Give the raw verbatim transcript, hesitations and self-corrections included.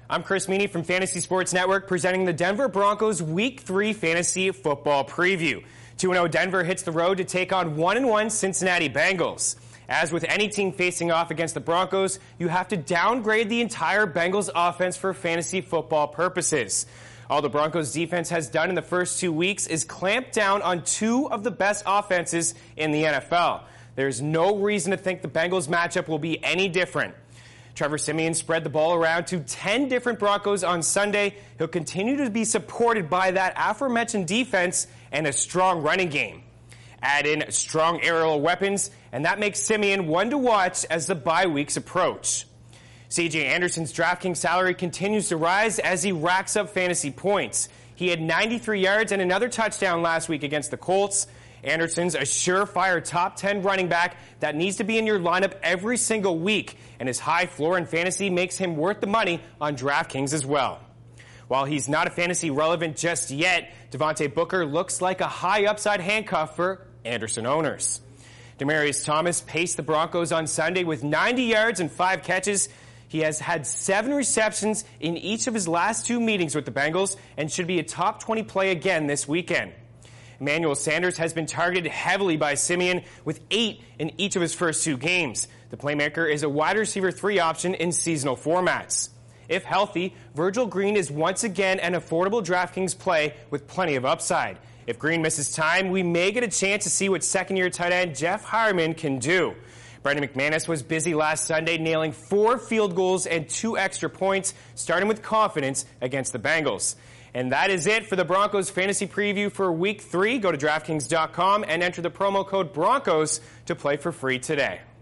I'm Chris Meany from Fantasy Sports Network presenting the Denver Broncos Week three Fantasy Football Preview. two and oh Denver hits the road to take on one and one Cincinnati Bengals. As with any team facing off against the Broncos, you have to downgrade the entire Bengals offense for fantasy football purposes. All the Broncos defense has done in the first two weeks is clamp down on two of the best offenses in the N F L. There's no reason to think the Bengals matchup will be any different. Trevor Siemian spread the ball around to ten different Broncos on Sunday. He'll continue to be supported by that aforementioned defense and a strong running game. Add in strong aerial weapons, and that makes Siemian one to watch as the bye weeks approach. C J Anderson's DraftKings salary continues to rise as he racks up fantasy points. He had ninety-three yards and another touchdown last week against the Colts. Anderson's a surefire top ten running back that needs to be in your lineup every single week, and his high floor in fantasy makes him worth the money on DraftKings as well. While he's not a fantasy relevant just yet, Devontae Booker looks like a high upside handcuff for Anderson owners. Demaryius Thomas paced the Broncos on Sunday with ninety yards and five catches. He has had seven receptions in each of his last two meetings with the Bengals and should be a top twenty play again this weekend. Emmanuel Sanders has been targeted heavily by Siemian with eight in each of his first two games. The playmaker is a wide receiver three option in seasonal formats. If healthy, Virgil Green is once again an affordable DraftKings play with plenty of upside. If Green misses time, we may get a chance to see what second-year tight end Jeff Harmon can do. Brendan McManus was busy last Sunday, nailing four field goals and two extra points, starting with confidence against the Bengals. And that is it for the Broncos Fantasy Preview for Week three. Go to DraftKings dot com and enter the promo code Broncos to play for free today.